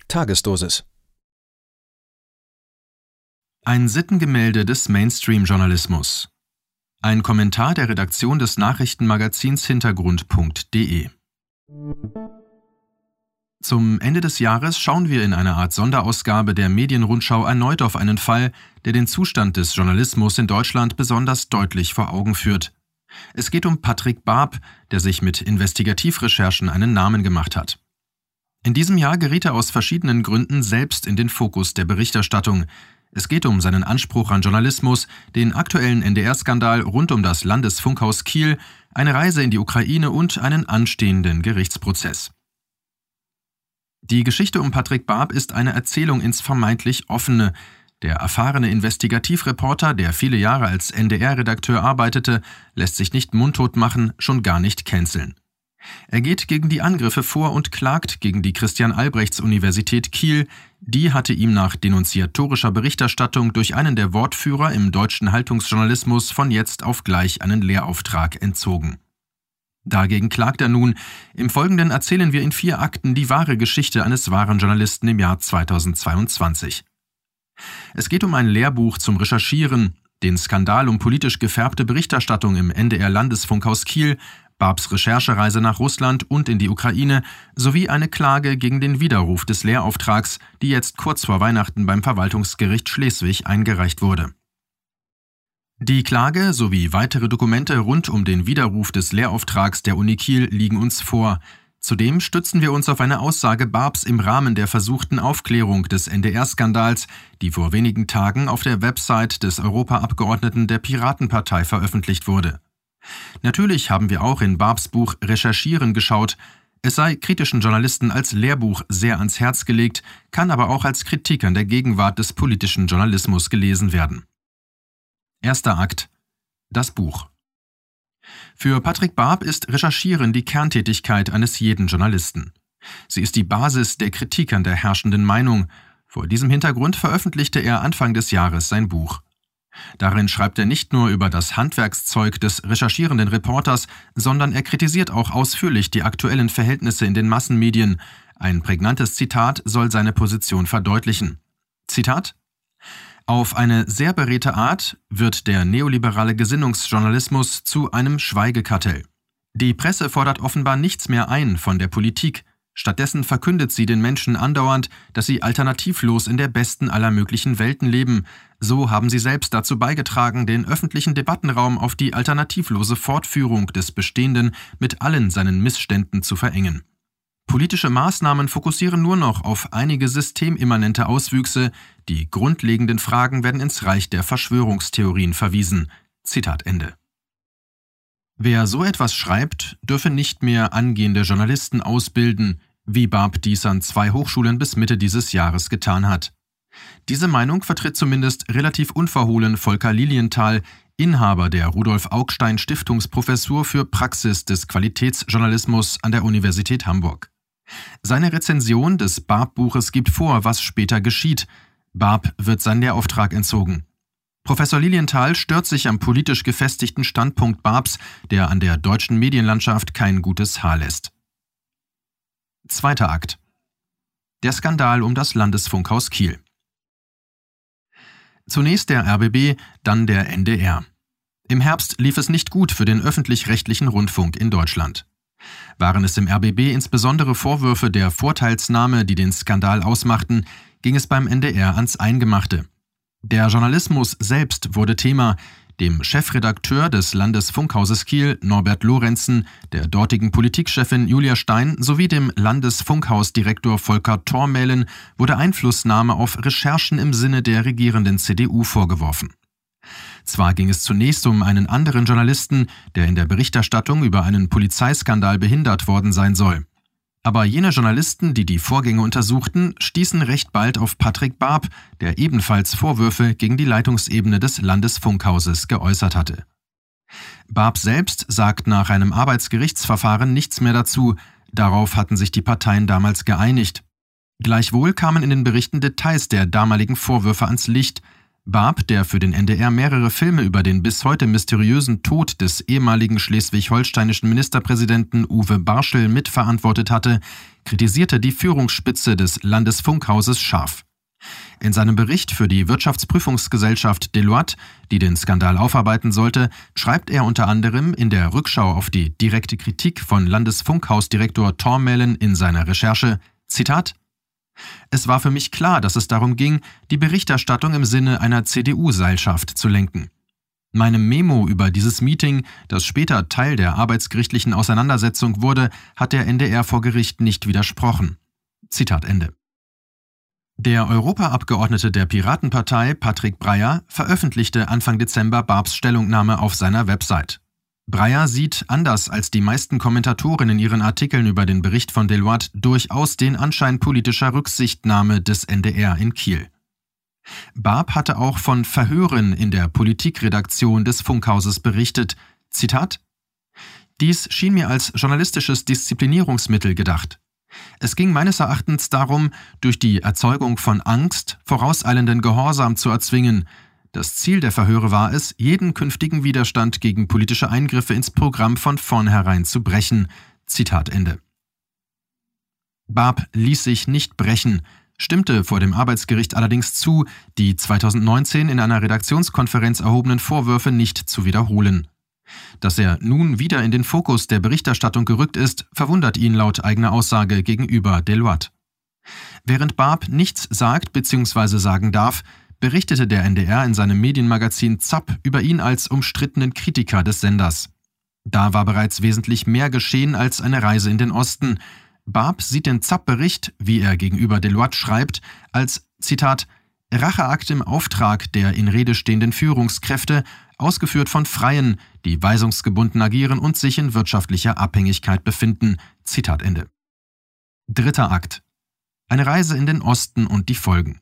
Tagesdosis. Ein Sittengemälde des Mainstream-Journalismus. Ein Kommentar der Redaktion des Nachrichtenmagazins Hintergrund.de. Zum Ende des Jahres schauen wir in einer Art Sonderausgabe der Medienrundschau erneut auf einen Fall, der den Zustand des Journalismus in Deutschland besonders deutlich vor Augen führt. Es geht um Patrick Baab, der sich mit Investigativrecherchen einen Namen gemacht hat. In diesem Jahr geriet er aus verschiedenen Gründen selbst in den Fokus der Berichterstattung. Es geht um seinen Anspruch an Journalismus, den aktuellen NDR-Skandal rund um das Landesfunkhaus Kiel, eine Reise in die Ukraine und einen anstehenden Gerichtsprozess. Die Geschichte um Patrick Baab ist eine Erzählung ins vermeintlich Offene. Der erfahrene Investigativreporter, der viele Jahre als NDR-Redakteur arbeitete, lässt sich nicht mundtot machen, schon gar nicht canceln. Er geht gegen die Angriffe vor und klagt gegen die Christian-Albrechts-Universität Kiel. Die hatte ihm nach denunziatorischer Berichterstattung durch einen der Wortführer im deutschen Haltungsjournalismus von jetzt auf gleich einen Lehrauftrag entzogen. Dagegen klagt er nun. Im Folgenden erzählen wir in 4 Akten die wahre Geschichte eines wahren Journalisten im Jahr 2022. Es geht um ein Lehrbuch zum Recherchieren, den Skandal um politisch gefärbte Berichterstattung im NDR-Landesfunkhaus Kiel, Baabs Recherchereise nach Russland und in die Ukraine sowie eine Klage gegen den Widerruf des Lehrauftrags, die jetzt kurz vor Weihnachten beim Verwaltungsgericht Schleswig eingereicht wurde. Die Klage sowie weitere Dokumente rund um den Widerruf des Lehrauftrags der Uni Kiel liegen uns vor. Zudem stützen wir uns auf eine Aussage Baabs im Rahmen der versuchten Aufklärung des NDR-Skandals, die vor wenigen Tagen auf der Website des Europaabgeordneten der Piratenpartei veröffentlicht wurde. Natürlich haben wir auch in Baabs Buch Recherchieren geschaut. Es sei kritischen Journalisten als Lehrbuch sehr ans Herz gelegt, kann aber auch als Kritik an der Gegenwart des politischen Journalismus gelesen werden. Erster Akt: Das Buch. Für Patrick Baab ist Recherchieren die Kerntätigkeit eines jeden Journalisten. Sie ist die Basis der Kritik an der herrschenden Meinung. Vor diesem Hintergrund veröffentlichte er Anfang des Jahres sein Buch. Darin schreibt er nicht nur über das Handwerkszeug des recherchierenden Reporters, sondern er kritisiert auch ausführlich die aktuellen Verhältnisse in den Massenmedien. Ein prägnantes Zitat soll seine Position verdeutlichen. Zitat: Auf eine sehr beredte Art wird der neoliberale Gesinnungsjournalismus zu einem Schweigekartell. Die Presse fordert offenbar nichts mehr ein von der Politik. Stattdessen verkündet sie den Menschen andauernd, dass sie alternativlos in der besten aller möglichen Welten leben. So haben sie selbst dazu beigetragen, den öffentlichen Debattenraum auf die alternativlose Fortführung des Bestehenden mit allen seinen Missständen zu verengen. Politische Maßnahmen fokussieren nur noch auf einige systemimmanente Auswüchse, die grundlegenden Fragen werden ins Reich der Verschwörungstheorien verwiesen. Zitat Ende. Wer so etwas schreibt, dürfe nicht mehr angehende Journalisten ausbilden, wie Baab dies an 2 Hochschulen bis Mitte dieses Jahres getan hat. Diese Meinung vertritt zumindest relativ unverhohlen Volker Lilienthal, Inhaber der Rudolf-Augstein-Stiftungsprofessur für Praxis des Qualitätsjournalismus an der Universität Hamburg. Seine Rezension des Baab-Buches gibt vor, was später geschieht. Baab wird sein Lehrauftrag entzogen. Professor Lilienthal stört sich am politisch gefestigten Standpunkt Baabs, der an der deutschen Medienlandschaft kein gutes Haar lässt. Zweiter Akt: Der Skandal um das Landesfunkhaus Kiel. Zunächst der RBB, dann der NDR. Im Herbst lief es nicht gut für den öffentlich-rechtlichen Rundfunk in Deutschland. Waren es im RBB insbesondere Vorwürfe der Vorteilsnahme, die den Skandal ausmachten, ging es beim NDR ans Eingemachte. Der Journalismus selbst wurde Thema. Dem Chefredakteur des Landesfunkhauses Kiel, Norbert Lorenzen, der dortigen Politikchefin Julia Stein sowie dem Landesfunkhausdirektor Volker Thormählen wurde Einflussnahme auf Recherchen im Sinne der regierenden CDU vorgeworfen. Zwar ging es zunächst um einen anderen Journalisten, der in der Berichterstattung über einen Polizeiskandal behindert worden sein soll. Aber jene Journalisten, die die Vorgänge untersuchten, stießen recht bald auf Patrick Baab, der ebenfalls Vorwürfe gegen die Leitungsebene des Landesfunkhauses geäußert hatte. Baab selbst sagt nach einem Arbeitsgerichtsverfahren nichts mehr dazu. Darauf hatten sich die Parteien damals geeinigt. Gleichwohl kamen in den Berichten Details der damaligen Vorwürfe ans Licht. Barb, der für den NDR mehrere Filme über den bis heute mysteriösen Tod des ehemaligen schleswig-holsteinischen Ministerpräsidenten Uwe Barschel mitverantwortet hatte, kritisierte die Führungsspitze des Landesfunkhauses scharf. In seinem Bericht für die Wirtschaftsprüfungsgesellschaft Deloitte, die den Skandal aufarbeiten sollte, schreibt er unter anderem in der Rückschau auf die direkte Kritik von Landesfunkhausdirektor Thormälen in seiner Recherche, Zitat: Es war für mich klar, dass es darum ging, die Berichterstattung im Sinne einer CDU-Seilschaft zu lenken. Meinem Memo über dieses Meeting, das später Teil der arbeitsgerichtlichen Auseinandersetzung wurde, hat der NDR vor Gericht nicht widersprochen. Zitat Ende. Der Europaabgeordnete der Piratenpartei, Patrick Breyer, veröffentlichte Anfang Dezember Barbs Stellungnahme auf seiner Website. Breyer sieht, anders als die meisten Kommentatoren in ihren Artikeln über den Bericht von Deloitte, durchaus den Anschein politischer Rücksichtnahme des NDR in Kiel. Barb hatte auch von Verhören in der Politikredaktion des Funkhauses berichtet. Zitat: Dies schien mir als journalistisches Disziplinierungsmittel gedacht. Es ging meines Erachtens darum, durch die Erzeugung von Angst vorauseilenden Gehorsam zu erzwingen. Das Ziel der Verhöre war es, jeden künftigen Widerstand gegen politische Eingriffe ins Programm von vornherein zu brechen. Zitat Ende. Barb ließ sich nicht brechen, stimmte vor dem Arbeitsgericht allerdings zu, die 2019 in einer Redaktionskonferenz erhobenen Vorwürfe nicht zu wiederholen. Dass er nun wieder in den Fokus der Berichterstattung gerückt ist, verwundert ihn laut eigener Aussage gegenüber Deloitte. Während Barb nichts sagt bzw. sagen darf, berichtete der NDR in seinem Medienmagazin ZAP über ihn als umstrittenen Kritiker des Senders. Da war bereits wesentlich mehr geschehen als eine Reise in den Osten. Barb sieht den ZAP-Bericht, wie er gegenüber Deloitte schreibt, als, Zitat, Racheakt im Auftrag der in Rede stehenden Führungskräfte, ausgeführt von Freien, die weisungsgebunden agieren und sich in wirtschaftlicher Abhängigkeit befinden. Zitat Ende. Dritter Akt. Eine Reise in den Osten und die Folgen.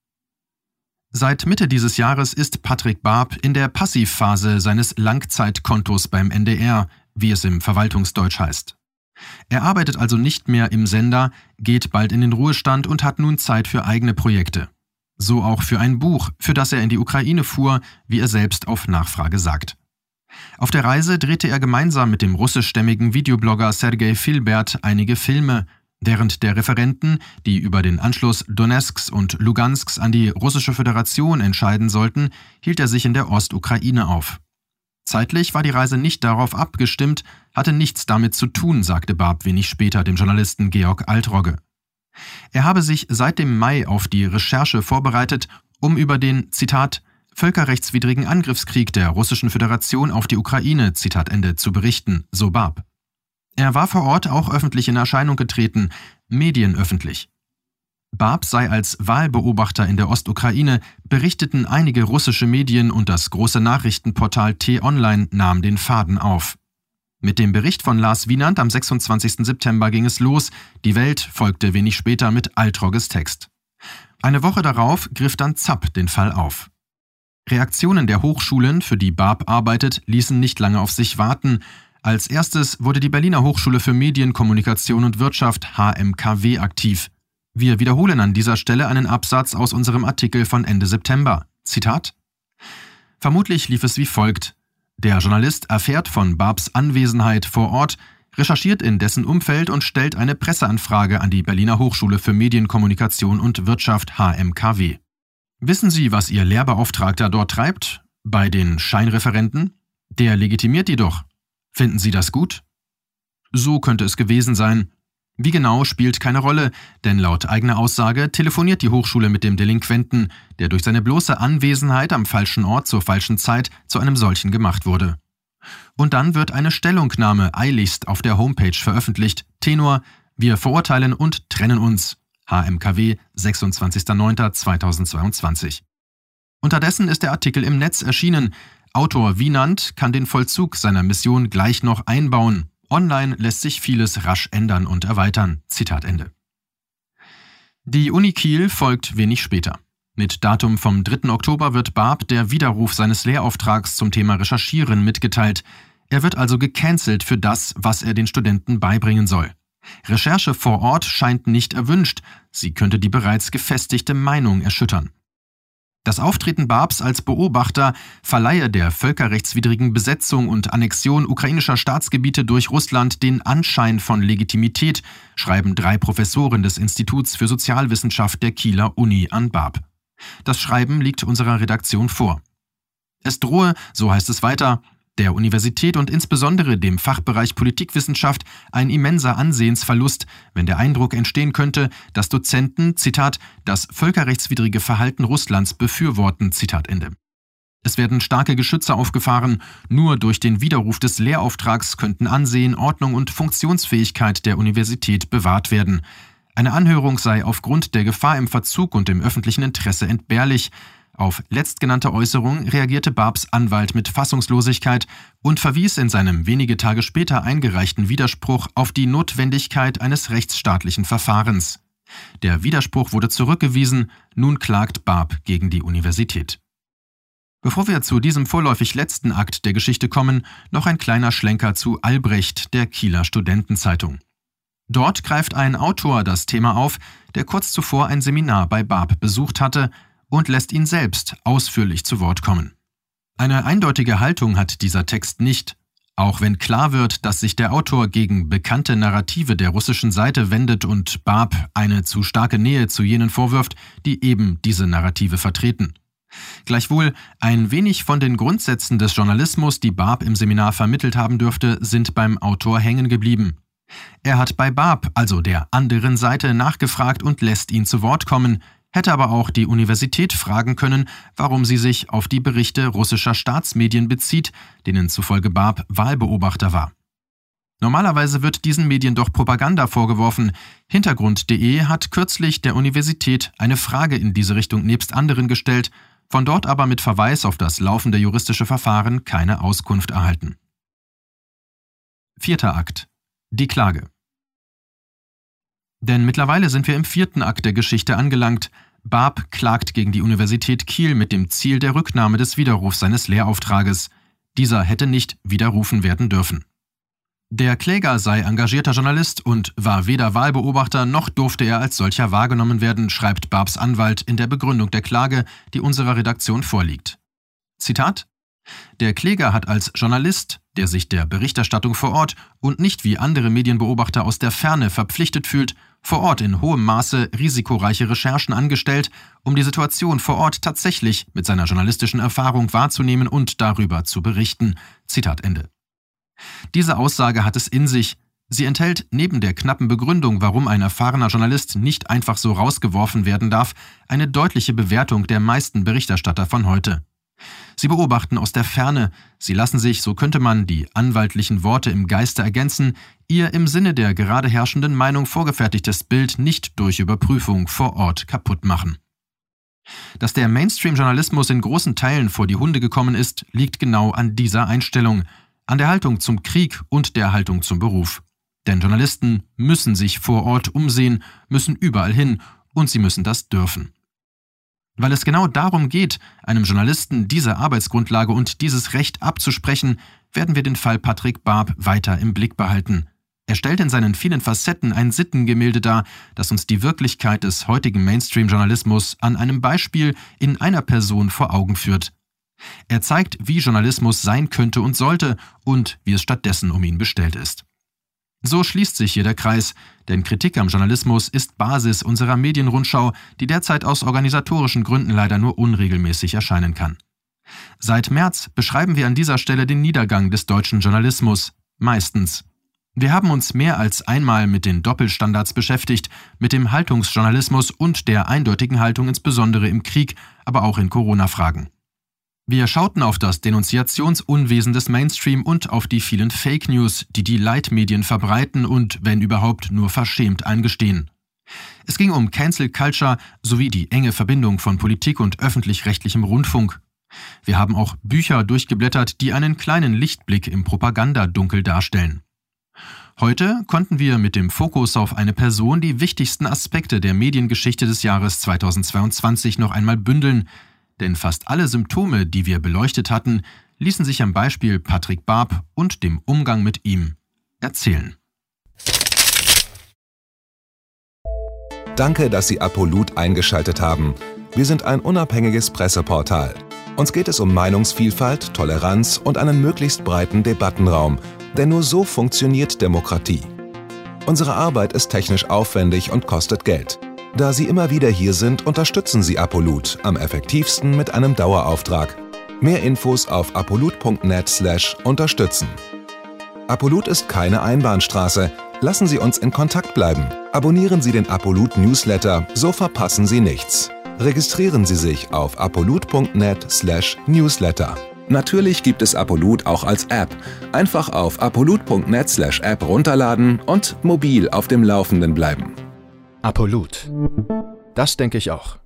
Seit Mitte dieses Jahres ist Patrick Barb in der Passivphase seines Langzeitkontos beim NDR, wie es im Verwaltungsdeutsch heißt. Er arbeitet also nicht mehr im Sender, geht bald in den Ruhestand und hat nun Zeit für eigene Projekte. So auch für ein Buch, für das er in die Ukraine fuhr, wie er selbst auf Nachfrage sagt. Auf der Reise drehte er gemeinsam mit dem russischstämmigen Videoblogger Sergei Filbert einige Filme, während der Referenten, die über den Anschluss Donezks und Lugansks an die Russische Föderation entscheiden sollten, hielt er sich in der Ostukraine auf. Zeitlich war die Reise nicht darauf abgestimmt, hatte nichts damit zu tun, sagte Barb wenig später dem Journalisten Georg Altrogge. Er habe sich seit dem Mai auf die Recherche vorbereitet, um über den, Zitat, völkerrechtswidrigen Angriffskrieg der Russischen Föderation auf die Ukraine, Zitat Ende, zu berichten, so Barb. Er war vor Ort auch öffentlich in Erscheinung getreten, medienöffentlich. Barb sei als Wahlbeobachter in der Ostukraine, berichteten einige russische Medien und das große Nachrichtenportal T-Online nahm den Faden auf. Mit dem Bericht von Lars Wienand am 26. September ging es los, die Welt folgte wenig später mit Altrogges Text. Eine Woche darauf griff dann ZAP den Fall auf. Reaktionen der Hochschulen, für die Barb arbeitet, ließen nicht lange auf sich warten. Als erstes wurde die Berliner Hochschule für Medien, Kommunikation und Wirtschaft HMKW aktiv. Wir wiederholen an dieser Stelle einen Absatz aus unserem Artikel von Ende September. Zitat: Vermutlich lief es wie folgt. Der Journalist erfährt von Barbs Anwesenheit vor Ort, recherchiert in dessen Umfeld und stellt eine Presseanfrage an die Berliner Hochschule für Medien, Kommunikation und Wirtschaft HMKW. Wissen Sie, was Ihr Lehrbeauftragter dort treibt? Bei den Scheinreferenten? Der legitimiert die doch. Finden Sie das gut? So könnte es gewesen sein. Wie genau, spielt keine Rolle, denn laut eigener Aussage telefoniert die Hochschule mit dem Delinquenten, der durch seine bloße Anwesenheit am falschen Ort zur falschen Zeit zu einem solchen gemacht wurde. Und dann wird eine Stellungnahme eiligst auf der Homepage veröffentlicht. Tenor: Wir verurteilen und trennen uns. HMKW, 26.09.2022. Unterdessen ist der Artikel im Netz erschienen. Autor Wienand kann den Vollzug seiner Mission gleich noch einbauen. Online lässt sich vieles rasch ändern und erweitern. Zitat Ende. Die Uni Kiel folgt wenig später. Mit Datum vom 3. Oktober wird Barb der Widerruf seines Lehrauftrags zum Thema Recherchieren mitgeteilt. Er wird also gecancelt für das, was er den Studenten beibringen soll. Recherche vor Ort scheint nicht erwünscht. Sie könnte die bereits gefestigte Meinung erschüttern. Das Auftreten Barbs als Beobachter verleihe der völkerrechtswidrigen Besetzung und Annexion ukrainischer Staatsgebiete durch Russland den Anschein von Legitimität, schreiben 3 Professoren des Instituts für Sozialwissenschaft der Kieler Uni an Barb. Das Schreiben liegt unserer Redaktion vor. Es drohe, so heißt es weiter, der Universität und insbesondere dem Fachbereich Politikwissenschaft ein immenser Ansehensverlust, wenn der Eindruck entstehen könnte, dass Dozenten, Zitat, das völkerrechtswidrige Verhalten Russlands befürworten, Zitat Ende. Es werden starke Geschütze aufgefahren, nur durch den Widerruf des Lehrauftrags könnten Ansehen, Ordnung und Funktionsfähigkeit der Universität bewahrt werden. Eine Anhörung sei aufgrund der Gefahr im Verzug und im öffentlichen Interesse entbehrlich. Auf letztgenannte Äußerung reagierte Barbs Anwalt mit Fassungslosigkeit und verwies in seinem wenige Tage später eingereichten Widerspruch auf die Notwendigkeit eines rechtsstaatlichen Verfahrens. Der Widerspruch wurde zurückgewiesen, nun klagt Barb gegen die Universität. Bevor wir zu diesem vorläufig letzten Akt der Geschichte kommen, noch ein kleiner Schlenker zu Albrecht, der Kieler Studentenzeitung. Dort greift ein Autor das Thema auf, der kurz zuvor ein Seminar bei Barb besucht hatte, und lässt ihn selbst ausführlich zu Wort kommen. Eine eindeutige Haltung hat dieser Text nicht, auch wenn klar wird, dass sich der Autor gegen bekannte Narrative der russischen Seite wendet und Barb eine zu starke Nähe zu jenen vorwirft, die eben diese Narrative vertreten. Gleichwohl, ein wenig von den Grundsätzen des Journalismus, die Barb im Seminar vermittelt haben dürfte, sind beim Autor hängen geblieben. Er hat bei Barb, also der anderen Seite, nachgefragt und lässt ihn zu Wort kommen, hätte aber auch die Universität fragen können, warum sie sich auf die Berichte russischer Staatsmedien bezieht, denen zufolge Barb Wahlbeobachter war. Normalerweise wird diesen Medien doch Propaganda vorgeworfen. Hintergrund.de hat kürzlich der Universität eine Frage in diese Richtung nebst anderen gestellt, von dort aber mit Verweis auf das laufende juristische Verfahren keine Auskunft erhalten. 4. Akt. Die Klage. Denn mittlerweile sind wir im 4. Akt der Geschichte angelangt. Barb klagt gegen die Universität Kiel mit dem Ziel der Rücknahme des Widerrufs seines Lehrauftrages. Dieser hätte nicht widerrufen werden dürfen. Der Kläger sei engagierter Journalist und war weder Wahlbeobachter noch durfte er als solcher wahrgenommen werden, schreibt Barbs Anwalt in der Begründung der Klage, die unserer Redaktion vorliegt. Zitat: Der Kläger hat als Journalist, der sich der Berichterstattung vor Ort und nicht wie andere Medienbeobachter aus der Ferne verpflichtet fühlt, vor Ort in hohem Maße risikoreiche Recherchen angestellt, um die Situation vor Ort tatsächlich mit seiner journalistischen Erfahrung wahrzunehmen und darüber zu berichten. Zitat Ende. Diese Aussage hat es in sich. Sie enthält neben der knappen Begründung, warum ein erfahrener Journalist nicht einfach so rausgeworfen werden darf, eine deutliche Bewertung der meisten Berichterstatter von heute. Sie beobachten aus der Ferne, sie lassen sich, so könnte man die anwaltlichen Worte im Geiste ergänzen, ihr im Sinne der gerade herrschenden Meinung vorgefertigtes Bild nicht durch Überprüfung vor Ort kaputt machen. Dass der Mainstream-Journalismus in großen Teilen vor die Hunde gekommen ist, liegt genau an dieser Einstellung, an der Haltung zum Krieg und der Haltung zum Beruf. Denn Journalisten müssen sich vor Ort umsehen, müssen überall hin und sie müssen das dürfen. Weil es genau darum geht, einem Journalisten diese Arbeitsgrundlage und dieses Recht abzusprechen, werden wir den Fall Patrick Barb weiter im Blick behalten. Er stellt in seinen vielen Facetten ein Sittengemälde dar, das uns die Wirklichkeit des heutigen Mainstream-Journalismus an einem Beispiel in einer Person vor Augen führt. Er zeigt, wie Journalismus sein könnte und sollte und wie es stattdessen um ihn bestellt ist. So schließt sich hier der Kreis, denn Kritik am Journalismus ist Basis unserer Medienrundschau, die derzeit aus organisatorischen Gründen leider nur unregelmäßig erscheinen kann. Seit März beschreiben wir an dieser Stelle den Niedergang des deutschen Journalismus, meistens. Wir haben uns mehr als einmal mit den Doppelstandards beschäftigt, mit dem Haltungsjournalismus und der eindeutigen Haltung insbesondere im Krieg, aber auch in Corona-Fragen. Wir schauten auf das Denunziationsunwesen des Mainstream und auf die vielen Fake News, die die Leitmedien verbreiten und, wenn überhaupt, nur verschämt eingestehen. Es ging um Cancel Culture sowie die enge Verbindung von Politik und öffentlich-rechtlichem Rundfunk. Wir haben auch Bücher durchgeblättert, die einen kleinen Lichtblick im Propagandadunkel darstellen. Heute konnten wir mit dem Fokus auf eine Person die wichtigsten Aspekte der Mediengeschichte des Jahres 2022 noch einmal bündeln, denn fast alle Symptome, die wir beleuchtet hatten, ließen sich am Beispiel Patrick Barb und dem Umgang mit ihm erzählen. Danke, dass Sie Apolut eingeschaltet haben. Wir sind ein unabhängiges Presseportal. Uns geht es um Meinungsvielfalt, Toleranz und einen möglichst breiten Debattenraum, denn nur so funktioniert Demokratie. Unsere Arbeit ist technisch aufwendig und kostet Geld. Da Sie immer wieder hier sind, unterstützen Sie Apolut am effektivsten mit einem Dauerauftrag. Mehr Infos auf apolut.net/unterstützen. Apolut ist keine Einbahnstraße. Lassen Sie uns in Kontakt bleiben. Abonnieren Sie den Apolut Newsletter, so verpassen Sie nichts. Registrieren Sie sich auf apolut.net/newsletter. Natürlich gibt es Apolut auch als App. Einfach auf apolut.net/app runterladen und mobil auf dem Laufenden bleiben. Apolut. Das denke ich auch.